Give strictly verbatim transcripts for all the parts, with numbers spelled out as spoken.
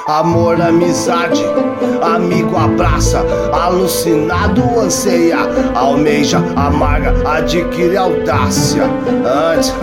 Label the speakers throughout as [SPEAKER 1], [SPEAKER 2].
[SPEAKER 1] Amor, amizade, amigo abraça, alucinado anseia, almeja, amarga, adquire audácia. Antes,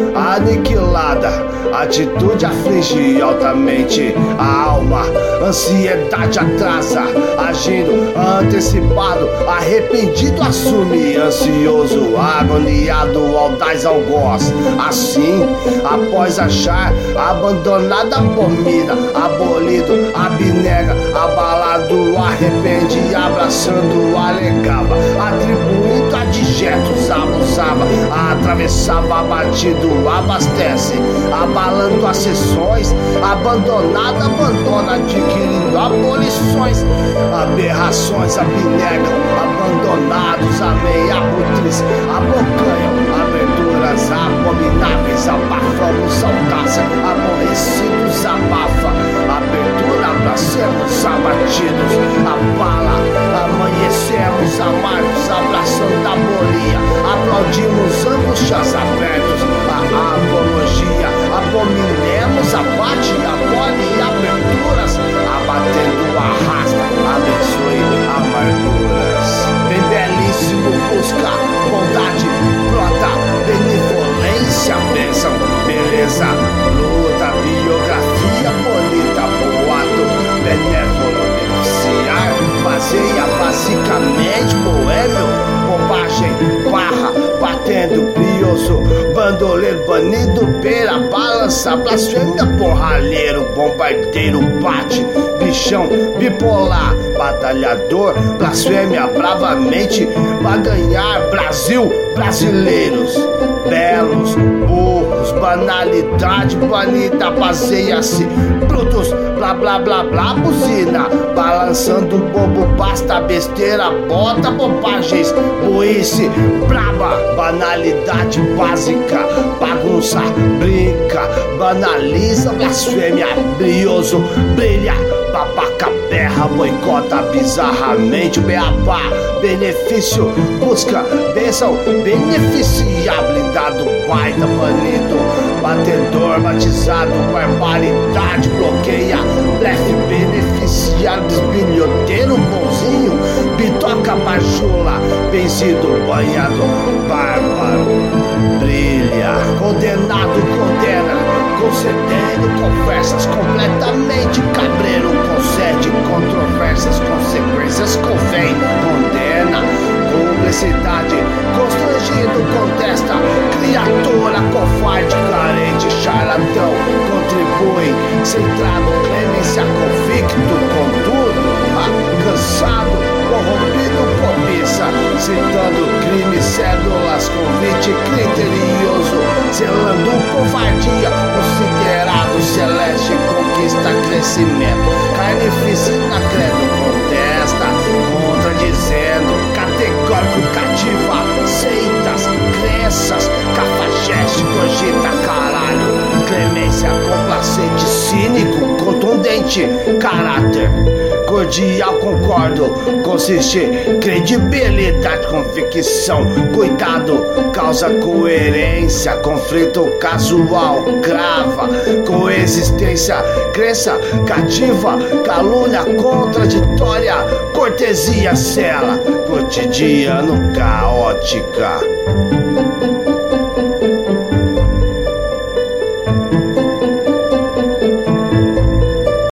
[SPEAKER 1] aniquilada, atitude aflige altamente a alma, ansiedade atrasa, agindo antecipado, arrependido assume, ansioso, agoniado, audaz algoz. Assim, após achar abandonada, abomina, abolido, abnega, abalado, arrepende, abraçando, alegava, atribuindo adjetos, abusava, atravessava, abatido, abastece, abalando as sessões, abandonado, abandona, adquirindo abolições, aberrações, abnegam, abandonados, amém, abutres, abocanham, aberturas abomináveis, abafamos, audácia, aborrecidos, abafa, abertura, abracemos, abatidos, abala, amanhecemos, amargos, abraçando a bolia, aplaudimos, angústias abertos, a apologia, abominemos, abate, abole, aberturas, abatendo, arrasta, abençoe, amarguras. Bem belíssimo, busca, bondade, brota, benevolência, bênção, beleza, luta, biografia, bonita, boato, benévolo, beneficiar, baseia, basicamente, boêmio, bobagem, barra, batendo, brioso, bandoleiro, banido, beira, balança, blasfêmia, porralheiro, bombardeiro, bate, bichão, bipolar, batalhador, blasfêmia, bravamente, vai ganhar, Brasil, brasileiros, belos, burros, banalidade, banida, baseia-se, brutos, blá blá blá blá, buzina, balançando bobo, basta besteira, bota bobagens, boice, braba, banalidade básica, bagunça, brinca, banaliza, blasfêmia, brioso, brilha, babaca, berra, boicota bizarramente, beabá, benefício, busca, bênção, beneficia, blindado, baita, banido, batedor, batizado, barbaridade, bloqueia, blefe, beneficiar, desbilhoteiro, bonzinho, bitoca, bajula, vencido, banhado, bárbaro, brilha, condenado, condena, concedendo conversas, completamente cabreiro, concede controvérsias, consequências, convém, condena, publicidade, constrangido, contesta, criatura, covarde, carente, charlatão, contribui, centrado, clemência, convicto, contudo, cansado, corrompido, cobiça, citando crime, cédulas, convite, criterioso, zelando covardia, considerado celeste, conquista, crescimento, carnificina, credo, contesta, contradizendo, categórico, cativa, seitas, crenças, cafajeste, cogita, caralho, clemência, complacente, cínico, contundente, caráter, cordial, concordo, consiste, credibilidade, convicção, cuidado, causa coerência, conflito casual, crava, coexistência, crença, cativa, calúnia, contraditória, cortesia, cela, cotidiano, caótica.